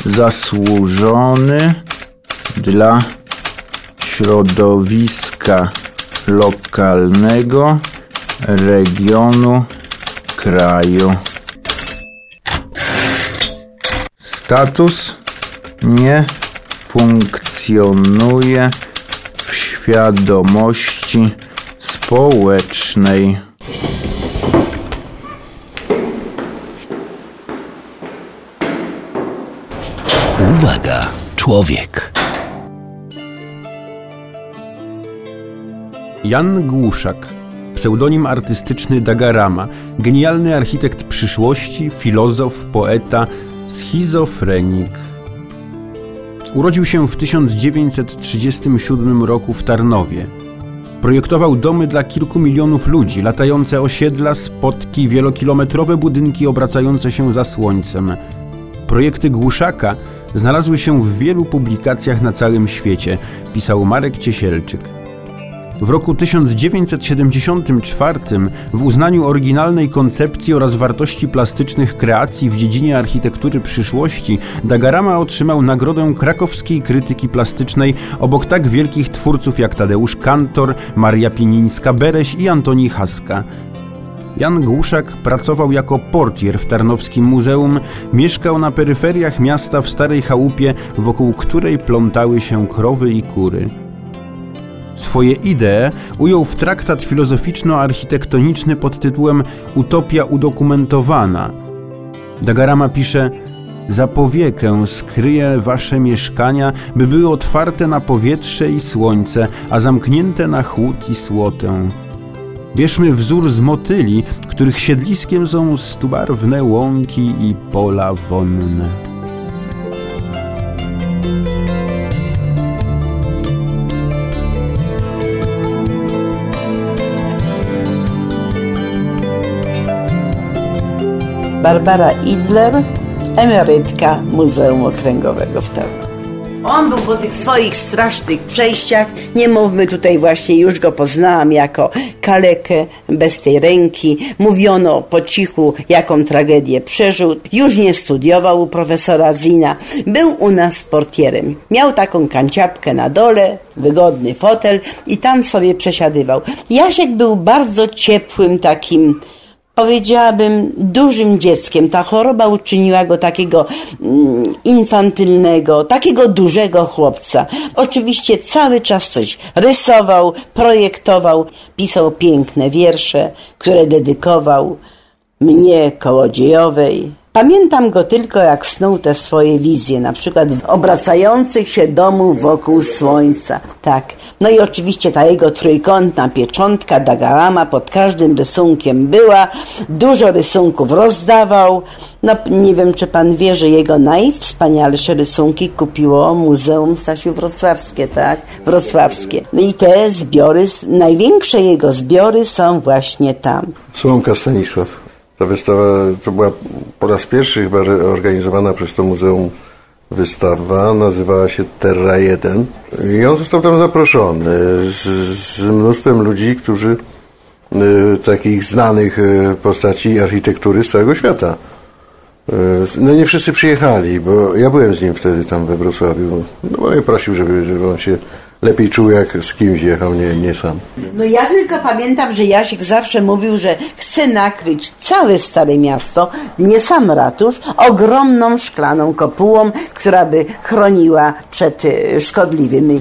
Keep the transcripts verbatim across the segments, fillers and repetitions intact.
zasłużony dla środowiska lokalnego, regionu, kraju. Status nie funkcjonuje w świadomości społecznej. Uwaga, człowiek. Jan Głuszak, pseudonim artystyczny Dagarama, genialny architekt przyszłości, filozof, poeta, schizofrenik. Urodził się w tysiąc dziewięćset trzydziestym siódmym roku w Tarnowie. Projektował domy dla kilku milionów ludzi, latające osiedla, spotki, wielokilometrowe budynki obracające się za słońcem. Projekty Głuszaka znalazły się w wielu publikacjach na całym świecie, pisał Marek Ciesielczyk. W roku tysiąc dziewięćset siedemdziesiątym czwartym w uznaniu oryginalnej koncepcji oraz wartości plastycznych kreacji w dziedzinie architektury przyszłości Dagarama otrzymał nagrodę krakowskiej krytyki plastycznej obok tak wielkich twórców jak Tadeusz Kantor, Maria Pinińska-Bereś i Antoni Haska. Jan Głuszak pracował jako portier w Tarnowskim Muzeum, mieszkał na peryferiach miasta w starej chałupie, wokół której plątały się krowy i kury. Swoje idee ujął w traktat filozoficzno-architektoniczny pod tytułem Utopia udokumentowana. Dagarama pisze: za powiekę skryję wasze mieszkania, by były otwarte na powietrze i słońce, a zamknięte na chłód i słotę. Bierzmy wzór z motyli, których siedliskiem są stubarwne łąki i pola wonne. Barbara Idler, emerytka Muzeum Okręgowego w Tarnowie. On był po tych swoich strasznych przejściach, nie mówmy tutaj właśnie, już go poznałam jako kalekę, bez tej ręki. Mówiono po cichu, jaką tragedię przeżył. Już nie studiował u profesora Zina. Był u nas portierem. Miał taką kanciapkę na dole, wygodny fotel i tam sobie przesiadywał. Jasiek był bardzo ciepłym takim, powiedziałabym, dużym dzieckiem. Ta choroba uczyniła go takiego mm, infantylnego, takiego dużego chłopca. Oczywiście cały czas coś rysował, projektował, pisał piękne wiersze, które dedykował mnie, Kołodziejowej. Pamiętam go tylko, jak snuł te swoje wizje, na przykład obracających się domów wokół słońca. Tak. No i oczywiście ta jego trójkątna pieczątka Dagarama pod każdym rysunkiem była. Dużo rysunków rozdawał. No nie wiem, czy pan wie, że jego najwspanialsze rysunki kupiło Muzeum Stasiu Wrocławskie, tak? Wrocławskie. No i te zbiory, największe jego zbiory są właśnie tam. Słomka Stanisław. Ta wystawa to była po raz pierwszy chyba organizowana przez to muzeum wystawa, nazywała się Terra jeden i on został tam zaproszony z, z mnóstwem ludzi, którzy y, takich znanych y, postaci architektury z całego świata. Y, no nie wszyscy przyjechali, bo ja byłem z nim wtedy tam we Wrocławiu, no bo mnie prosił, żeby, żeby on się lepiej czuł, jak z kimś jechał, nie, nie sam. No ja tylko pamiętam, że Jasiek zawsze mówił, że chce nakryć całe Stare Miasto, nie sam ratusz, ogromną szklaną kopułą, która by chroniła przed szkodliwymi,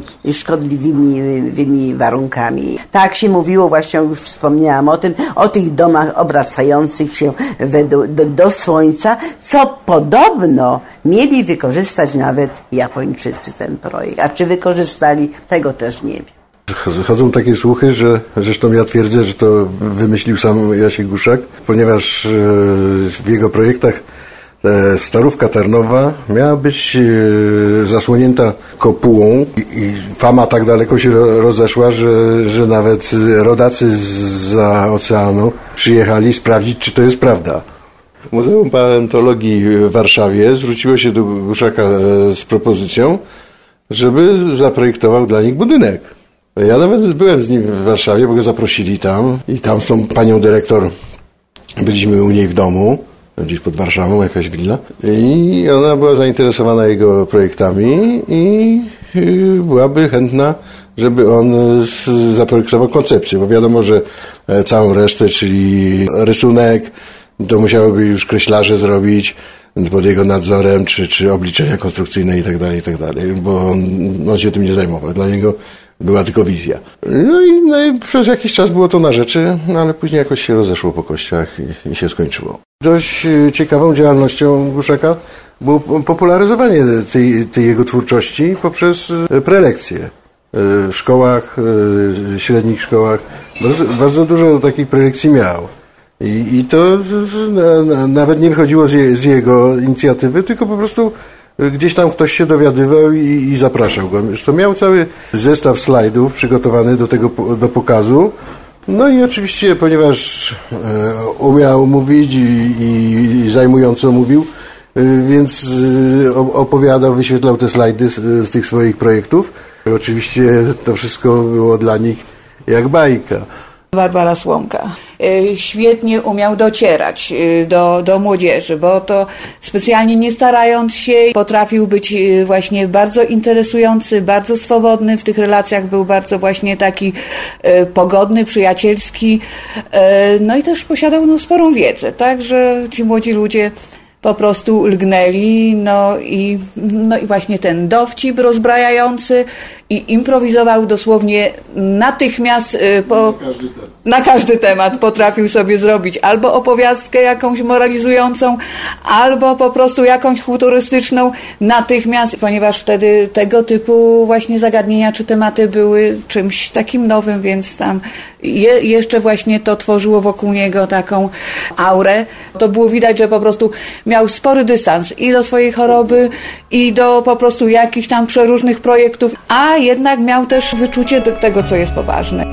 szkodliwymi warunkami. Tak się mówiło, właśnie już wspomniałam o tym, o tych domach obracających się do, do, do słońca, co podobno mieli wykorzystać nawet Japończycy ten projekt. A czy wykorzystali? Tego też nie wiem. Chodzą takie słuchy, że zresztą ja twierdzę, że to wymyślił sam Jasiek Głuszak, ponieważ w jego projektach Starówka Tarnowa miała być zasłonięta kopułą i fama tak daleko się rozeszła, że, że nawet rodacy zza oceanu przyjechali sprawdzić, czy to jest prawda. Muzeum Paleontologii w Warszawie zwróciło się do Głuszaka z propozycją, żeby zaprojektował dla nich budynek. Ja nawet byłem z nim w Warszawie, bo go zaprosili tam i tam z tą panią dyrektor byliśmy u niej w domu gdzieś pod Warszawą, jakaś willa. I ona była zainteresowana jego projektami i byłaby chętna, żeby on zaprojektował koncepcję, bo wiadomo, że całą resztę, czyli rysunek, to musiałyby już kreślarze zrobić pod jego nadzorem, czy, czy obliczenia konstrukcyjne i tak dalej, i tak dalej, bo on, on się tym nie zajmował. Dla niego była tylko wizja. No i, no i przez jakiś czas było to na rzeczy, no ale później jakoś się rozeszło po kościach i, i się skończyło. Dość ciekawą działalnością Guszaka było popularyzowanie tej, tej jego twórczości poprzez prelekcje w szkołach, w średnich szkołach. Bardzo, bardzo dużo takich prelekcji miał. I, i to na, na, nawet nie wychodziło z, je, z jego inicjatywy, tylko po prostu gdzieś tam ktoś się dowiadywał i, i zapraszał go. Zresztą miał cały zestaw slajdów przygotowany do tego do pokazu. No i oczywiście, ponieważ e, umiał mówić i, i, i zajmująco mówił, e, więc e, opowiadał, wyświetlał te slajdy z, z tych swoich projektów. Oczywiście to wszystko było dla nich jak bajka. Barbara Słomka. Świetnie umiał docierać do, do młodzieży, bo to specjalnie nie starając się potrafił być właśnie bardzo interesujący, bardzo swobodny. W tych relacjach był bardzo właśnie taki pogodny, przyjacielski. No i też posiadał no, sporą wiedzę, tak, że ci młodzi ludzie po prostu lgnęli, no i, no i właśnie ten dowcip rozbrajający i improwizował dosłownie natychmiast po, na każdy temat potrafił sobie zrobić albo opowiastkę jakąś moralizującą, albo po prostu jakąś futurystyczną natychmiast, ponieważ wtedy tego typu właśnie zagadnienia czy tematy były czymś takim nowym, więc tam je, jeszcze właśnie to tworzyło wokół niego taką aurę. To było widać, że po prostu miał spory dystans i do swojej choroby, i do po prostu jakichś tam przeróżnych projektów, a jednak miał też wyczucie do tego, co jest poważne.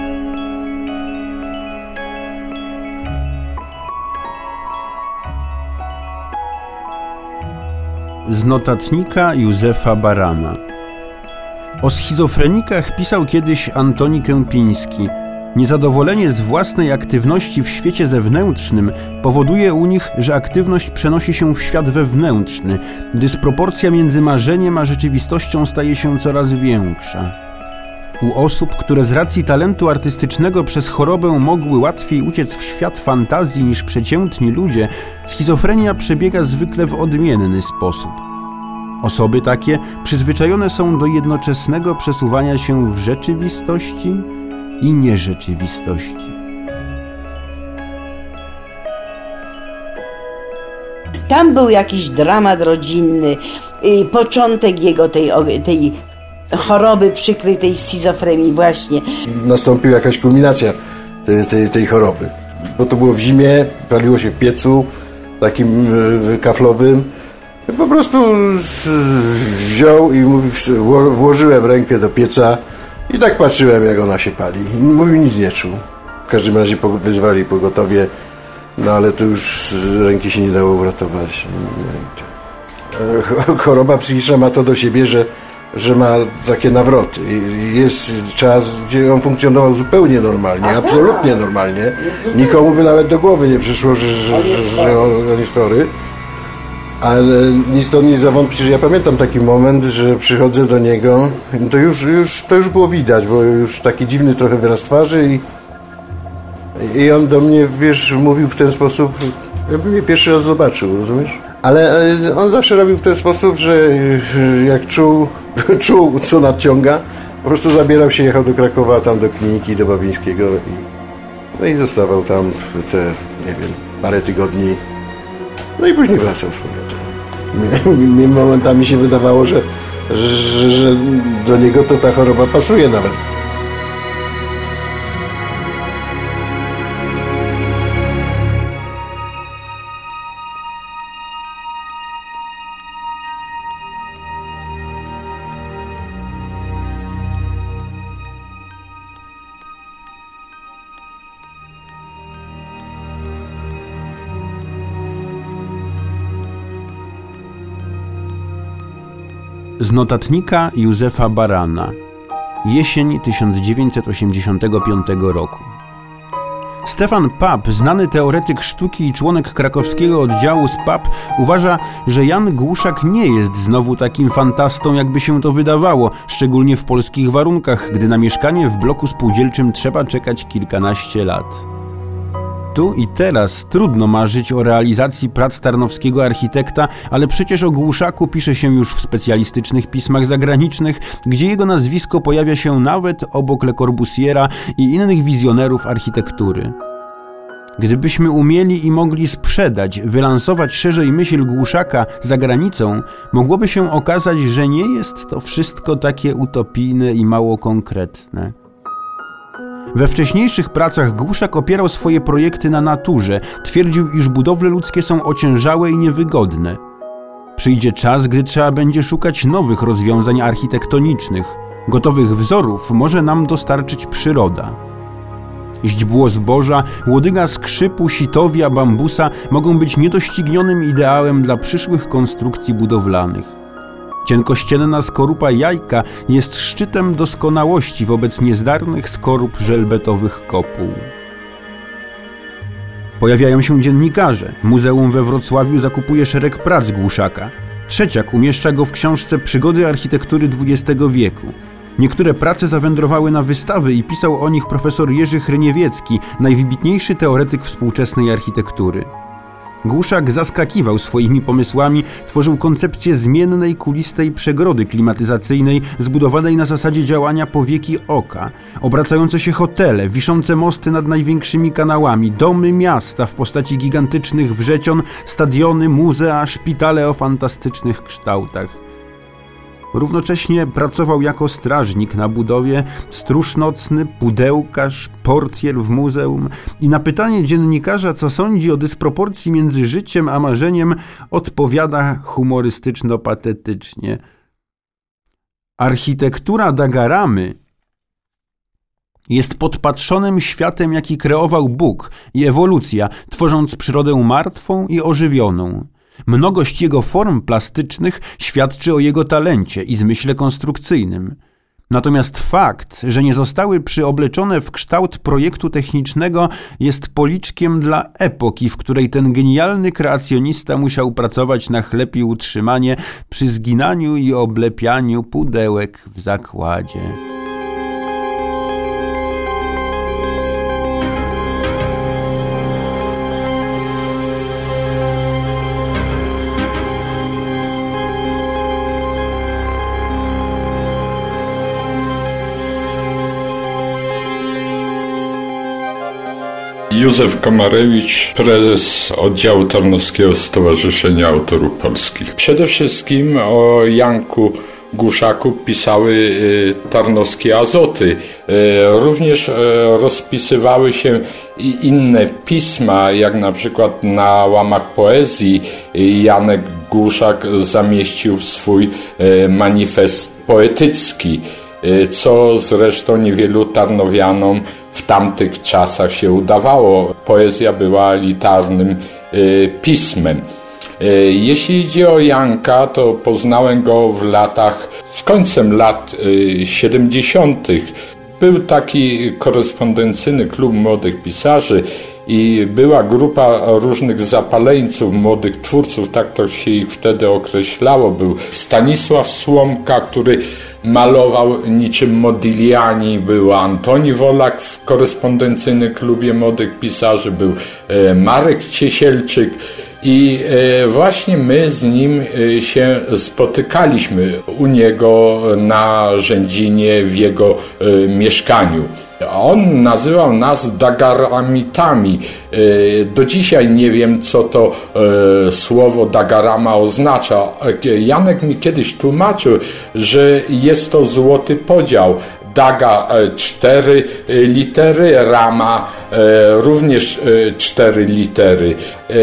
Z notatnika Józefa Barana. O schizofrenikach pisał kiedyś Antoni Kępiński. Niezadowolenie z własnej aktywności w świecie zewnętrznym powoduje u nich, że aktywność przenosi się w świat wewnętrzny. Dysproporcja między marzeniem a rzeczywistością staje się coraz większa. U osób, które z racji talentu artystycznego przez chorobę mogły łatwiej uciec w świat fantazji niż przeciętni ludzie, schizofrenia przebiega zwykle w odmienny sposób. Osoby takie przyzwyczajone są do jednoczesnego przesuwania się w rzeczywistości i nierzeczywistości. Tam był jakiś dramat rodzinny, początek jego tej, tej choroby przykrej, tej schizofrenii właśnie. Nastąpiła jakaś kulminacja tej, tej, tej choroby, bo to było w zimie, paliło się w piecu takim kaflowym. Po prostu wziął i mówi, włożyłem rękę do pieca i tak patrzyłem, jak ona się pali. I mówił, nic nie czuł. W każdym razie wyzwali pogotowie, no ale to już z ręki się nie dało uratować. Choroba psychiczna ma to do siebie, że, że ma takie nawroty. Jest czas, gdzie on funkcjonował zupełnie normalnie, absolutnie normalnie. Nikomu by nawet do głowy nie przyszło, że, że, że, że on jest chory. Ale nic to nic zawątpić, że ja pamiętam taki moment, że przychodzę do niego, to już, już, to już było widać, bo już taki dziwny trochę wyraz twarzy i, i on do mnie, wiesz, mówił w ten sposób, jakby mnie pierwszy raz zobaczył, rozumiesz? Ale on zawsze robił w ten sposób, że jak czuł, czuł co nadciąga, po prostu zabierał się, jechał do Krakowa, tam do kliniki, do Babińskiego i, no i zostawał tam te, nie wiem, parę tygodni. No i później wracał z powrotem. Mi momentami się wydawało, że, że, że do niego to ta choroba pasuje nawet. Z notatnika Józefa Barana. Jesień tysiąc dziewięćset osiemdziesiątego piątego roku. Stefan Papp, znany teoretyk sztuki i członek krakowskiego oddziału z Papp, uważa, że Jan Głuszak nie jest znowu takim fantastą, jakby się to wydawało, szczególnie w polskich warunkach, gdy na mieszkanie w bloku spółdzielczym trzeba czekać kilkanaście lat. Tu i teraz trudno marzyć o realizacji prac tarnowskiego architekta, ale przecież o Głuszaku pisze się już w specjalistycznych pismach zagranicznych, gdzie jego nazwisko pojawia się nawet obok Le Corbusiera i innych wizjonerów architektury. Gdybyśmy umieli i mogli sprzedać, wylansować szerzej myśl Głuszaka za granicą, mogłoby się okazać, że nie jest to wszystko takie utopijne i mało konkretne. We wcześniejszych pracach Głuszak opierał swoje projekty na naturze, twierdził, iż budowle ludzkie są ociężałe i niewygodne. Przyjdzie czas, gdy trzeba będzie szukać nowych rozwiązań architektonicznych. Gotowych wzorów może nam dostarczyć przyroda. Źdźbło zboża, łodyga skrzypu, sitowia, bambusa mogą być niedoścignionym ideałem dla przyszłych konstrukcji budowlanych. Cienkościenna skorupa jajka jest szczytem doskonałości wobec niezdarnych skorup żelbetowych kopuł. Pojawiają się dziennikarze. Muzeum we Wrocławiu zakupuje szereg prac Głuszaka. Trzeciak umieszcza go w książce Przygody architektury dwudziestego wieku. Niektóre prace zawędrowały na wystawy i pisał o nich profesor Jerzy Hryniewiecki, najwybitniejszy teoretyk współczesnej architektury. Głuszak zaskakiwał swoimi pomysłami, tworzył koncepcję zmiennej, kulistej przegrody klimatyzacyjnej zbudowanej na zasadzie działania powieki oka, obracające się hotele, wiszące mosty nad największymi kanałami, domy miasta w postaci gigantycznych wrzecion, stadiony, muzea, szpitale o fantastycznych kształtach. Równocześnie pracował jako strażnik na budowie, stróż nocny, pudełkarz, portier w muzeum i na pytanie dziennikarza, co sądzi o dysproporcji między życiem a marzeniem, odpowiada humorystyczno-patetycznie. Architektura Dagaramy jest podpatrzonym światem, jaki kreował Bóg i ewolucja, tworząc przyrodę martwą i ożywioną. Mnogość jego form plastycznych świadczy o jego talencie i zmyśle konstrukcyjnym. Natomiast fakt, że nie zostały przyobleczone w kształt projektu technicznego, jest policzkiem dla epoki, w której ten genialny kreacjonista musiał pracować na chleb i utrzymanie przy zginaniu i oblepianiu pudełek w zakładzie. Józef Komarewicz, prezes oddziału Tarnowskiego Stowarzyszenia Autorów Polskich. Przede wszystkim o Janku Głuszaku pisały tarnowskie Azoty. Również rozpisywały się i inne pisma, jak na przykład na łamach poezji Janek Głuszak zamieścił swój manifest poetycki, co zresztą niewielu tarnowianom w tamtych czasach się udawało. Poezja była elitarnym y, pismem. Y, jeśli idzie o Janka, to poznałem go w latach, z końcem lat y, siedemdziesiątych. Był taki korespondencyjny klub młodych pisarzy i była grupa różnych zapaleńców, młodych twórców, tak to się ich wtedy określało. Był Stanisław Słomka, który malował niczym Modigliani, był Antoni Wolak w korespondencyjnym klubie młodych pisarzy, był Marek Ciesielczyk i właśnie my z nim się spotykaliśmy u niego na Rzędzinie w jego mieszkaniu. On nazywał nas dagaramitami. Do dzisiaj nie wiem, co to słowo dagarama oznacza. Janek mi kiedyś tłumaczył, że jest to złoty podział. Daga cztery litery, rama również cztery litery.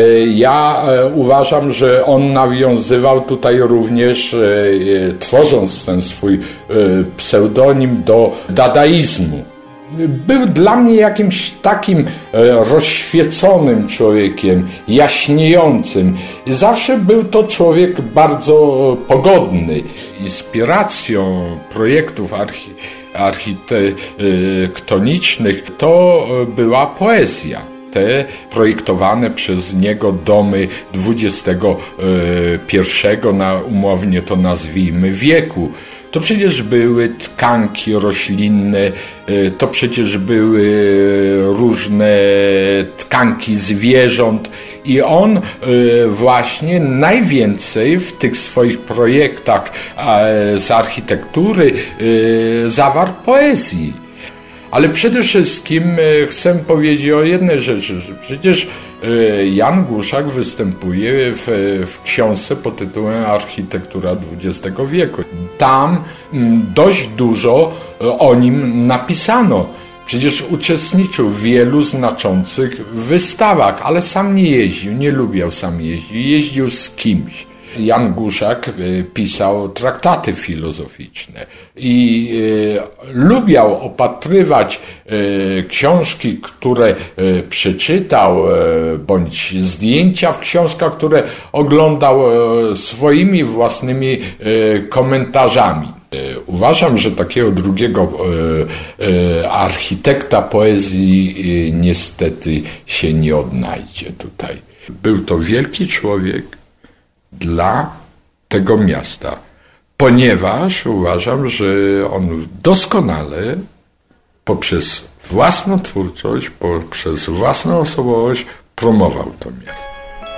Ja uważam, że on nawiązywał tutaj również, tworząc ten swój pseudonim, do dadaizmu. Był dla mnie jakimś takim rozświeconym człowiekiem, jaśniejącym. Zawsze był to człowiek bardzo pogodny. Inspiracją projektów archi- architektonicznych to była poezja. Te projektowane przez niego domy dwudziestego pierwszego, na umownie to nazwijmy, wieku. To przecież były tkanki roślinne, to przecież były różne tkanki zwierząt i on właśnie najwięcej w tych swoich projektach z architektury zawarł poezji. Ale przede wszystkim chcę powiedzieć o jednej rzeczy, że przecież Jan Guszak występuje w, w książce pod tytułem Architektura dwudziestego wieku. Tam dość dużo o nim napisano. Przecież uczestniczył w wielu znaczących wystawach, ale sam nie jeździł, nie lubiał sam jeździć, jeździł z kimś. Jan Guszak pisał traktaty filozoficzne i e, lubiał opatrywać e, książki, które e, przeczytał, e, bądź zdjęcia w książkach, które oglądał e, swoimi własnymi e, komentarzami. E, uważam, że takiego drugiego e, e, architekta poezji e, niestety się nie odnajdzie tutaj. Był to wielki człowiek dla tego miasta, ponieważ uważam, że on doskonale poprzez własną twórczość, poprzez własną osobowość promował to miasto.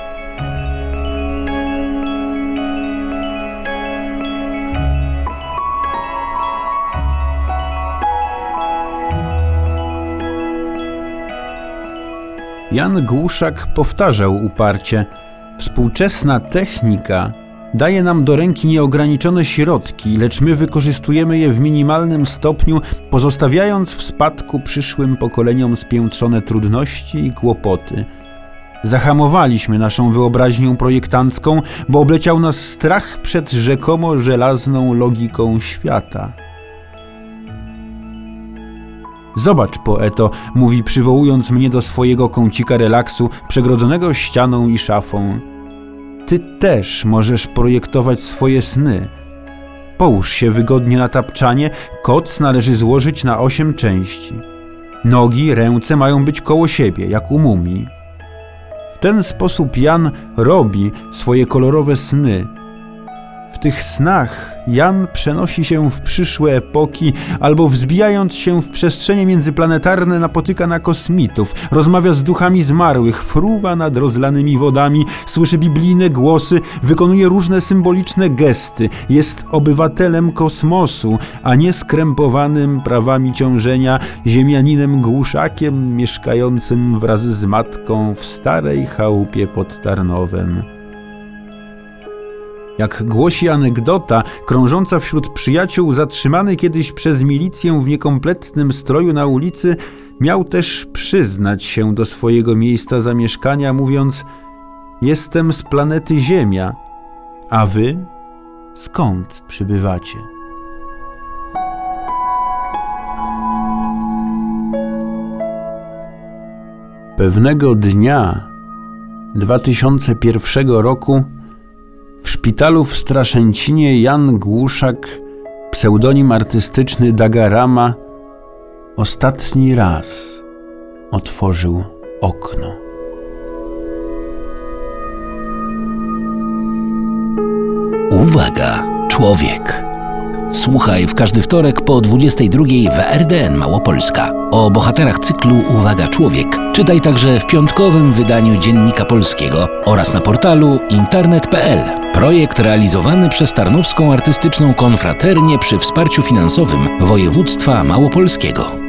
Jan Guszak powtarzał uparcie: współczesna technika daje nam do ręki nieograniczone środki, lecz my wykorzystujemy je w minimalnym stopniu, pozostawiając w spadku przyszłym pokoleniom spiętrzone trudności i kłopoty. Zahamowaliśmy naszą wyobraźnię projektancką, bo obleciał nas strach przed rzekomo żelazną logiką świata. Zobacz, poeto, mówi, przywołując mnie do swojego kącika relaksu, przegrodzonego ścianą i szafą. Ty też możesz projektować swoje sny. Połóż się wygodnie na tapczanie, koc należy złożyć na osiem części. Nogi, ręce mają być koło siebie, jak u mumii. W ten sposób Jan robi swoje kolorowe sny. W tych snach Jan przenosi się w przyszłe epoki, albo wzbijając się w przestrzenie międzyplanetarne napotyka na kosmitów, rozmawia z duchami zmarłych, fruwa nad rozlanymi wodami, słyszy biblijne głosy, wykonuje różne symboliczne gesty, jest obywatelem kosmosu, a nie skrępowanym prawami ciążenia ziemianinem Głuszakiem mieszkającym wraz z matką w starej chałupie pod Tarnowem. Jak głosi anegdota, krążąca wśród przyjaciół, zatrzymany kiedyś przez milicję w niekompletnym stroju na ulicy, miał też przyznać się do swojego miejsca zamieszkania, mówiąc: jestem z planety Ziemia, a wy skąd przybywacie? Pewnego dnia dwa tysiące pierwszego roku w szpitalu w Straszęcinie Jan Guszak, pseudonim artystyczny Dagarama, ostatni raz otworzył okno. Uwaga, człowiek! Słuchaj w każdy wtorek po dwudziestej drugiej w R D N Małopolska. O bohaterach cyklu Uwaga, człowiek czytaj także w piątkowym wydaniu Dziennika Polskiego oraz na portalu internet kropka p l. Projekt realizowany przez Tarnowską Artystyczną Konfraternię przy wsparciu finansowym województwa małopolskiego.